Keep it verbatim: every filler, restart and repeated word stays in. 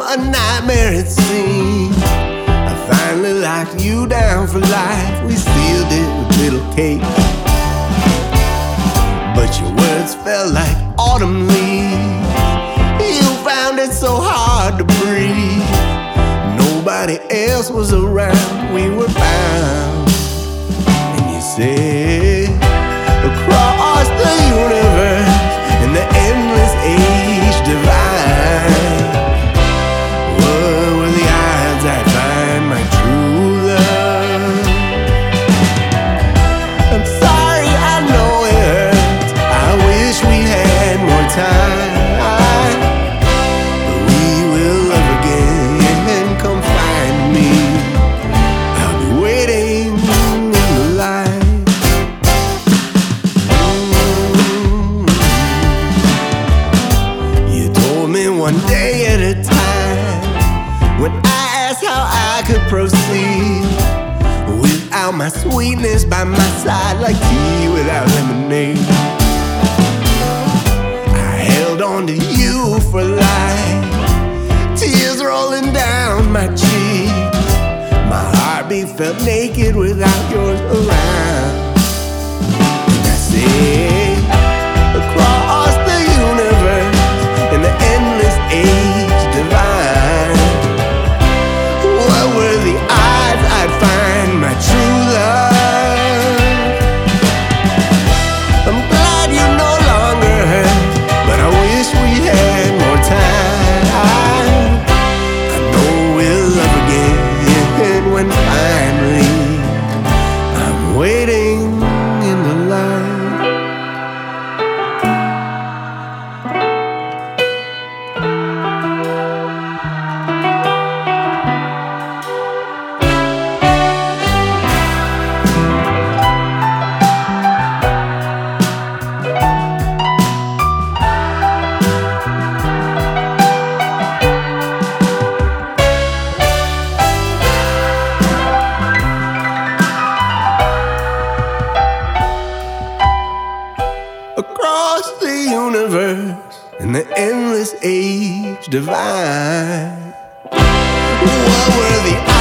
a nightmare it seemed. I finally locked you down for life. We sealed it with little cake, but your words felt like autumn leaves. You found it so hard to breathe. Nobody else was around. We were bound. And you said, across the universe in the endless age divine, what were the odds I'd find my true love? I'm sorry, I know it hurts. I wish we had more time. But we will love again. Come find me. I'll be waiting in the line. Mm. You told me one day at a time, when I asked how I could proceed without my sweetness by my side, like tea without lemonade. I held on to you for life, tears rolling down my cheeks. My heartbeat felt naked without yours around. And I said, across the universe in the endless age divine, what were the odds I'd find my true love? I'm glad you no longer hurt, but I wish we had more time. I know we'll love again when finally I'm waiting in the line. Across the universe in the endless age divine, what were the